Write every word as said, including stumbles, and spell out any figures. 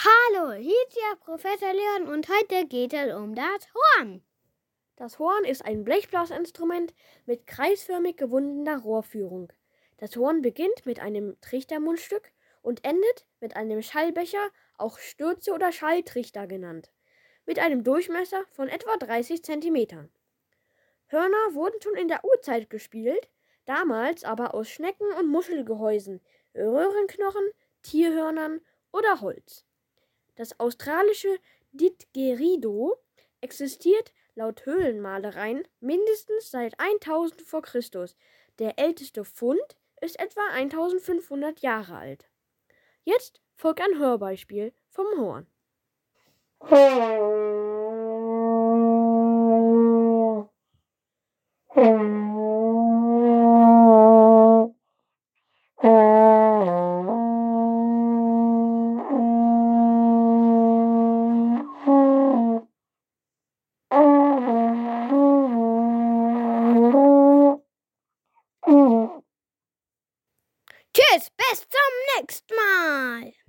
Hallo, hier ist ja Professor Leon und heute geht es um das Horn. Das Horn ist ein Blechblasinstrument mit kreisförmig gewundener Rohrführung. Das Horn beginnt mit einem Trichtermundstück und endet mit einem Schallbecher, auch Stürze oder Schalltrichter genannt, mit einem Durchmesser von etwa dreißig Zentimetern. Hörner wurden schon in der Urzeit gespielt, damals aber aus Schnecken- und Muschelgehäusen, Röhrenknochen, Tierhörnern oder Holz. Das australische Didgeridoo existiert laut Höhlenmalereien mindestens seit eintausend vor Christus. Der älteste Fund ist etwa eintausendfünfhundert Jahre alt. Jetzt folgt ein Hörbeispiel vom Horn. Tschüss, bis zum nächsten Mal.